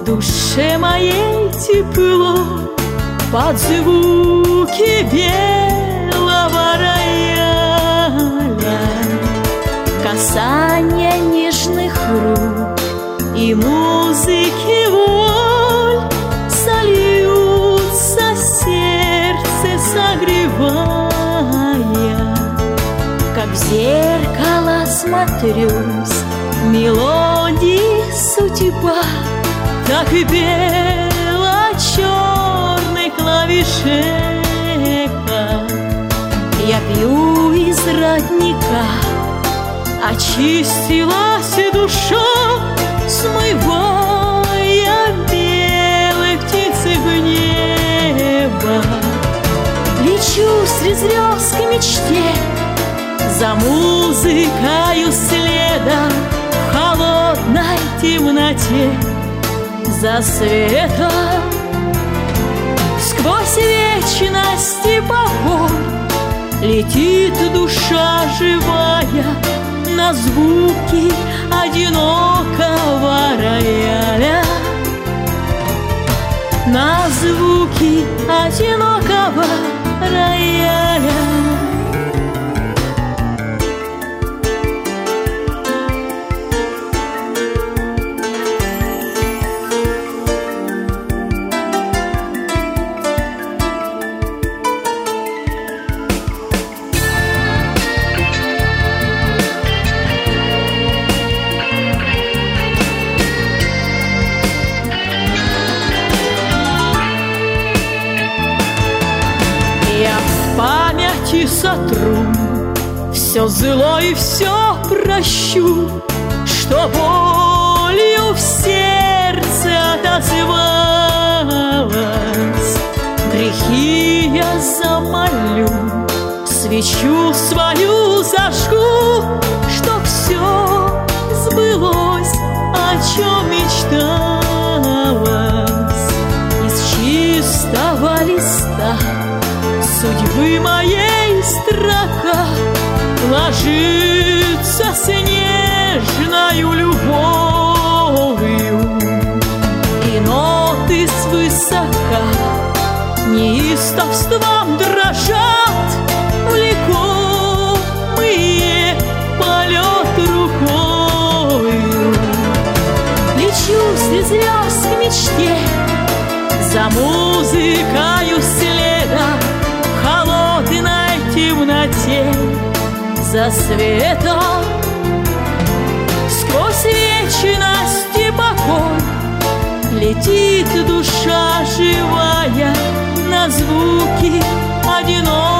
душе моей тепло под звуки белого рояля, касание нежных рук и музыки воль сольются в сердце, согревая. Как в зеркало смотрюсь, мелодии судьба, так и бело-черный клавишека. Я пью из родника, очистилась душа, смывая белой птицы в небо. Лечу среди звезд к мечте, за музыкою следом в холодной темноте, за светом. Сквозь вечность и покой летит душа живая на звуки одинокого рояля, на звуки одинокого рояля. Памяти сотру все зло и все прощу, что болью в сердце отозвалась. Грехи я замолю, свечу свою зажгу, чтоб все сбылось, о чем мечталось. Из чистого листа судьбы моей строка ложится с нежною любовью, и ноты свысока неистовством дрожат, влекомые полет рукою. Лечу среди звезд к мечте, за музыкою следом в холодной темноте, за светом. Сквозь вечность и покой летит душа живая на звуки одинокого